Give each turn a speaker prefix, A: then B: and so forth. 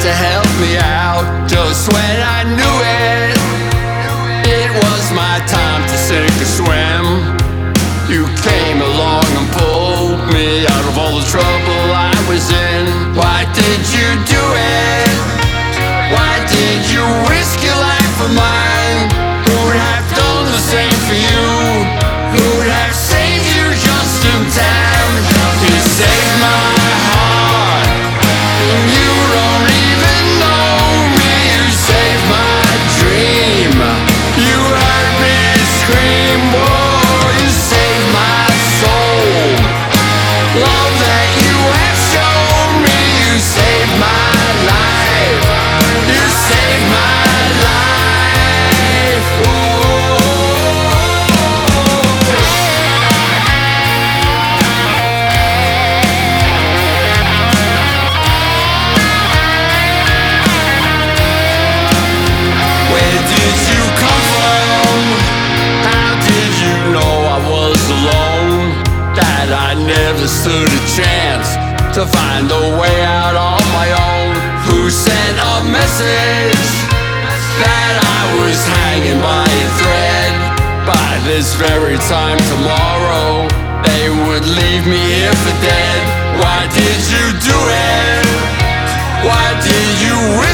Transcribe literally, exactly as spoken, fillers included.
A: to help me out. Just when I knew it, it was my time to sink or swim. You came along and pulled me out of all the trouble I was in. Why did you do it? Why did you risk your life for mine? Who would have done the same for you? Who would have saved you just in time? You saved my heart, and you don't even know me. You saved my dream, you heard me scream. Whoa, you saved my soul. Love that you have shown me. You saved my life, you saved my life. Ooh. Where did you come from? How did you know I was alone? That I never stood a chance to find a way out on my own? Who sent a message that I was hanging by a thread? By this very time tomorrow, they would leave me here for dead. Why did you do it? Why did you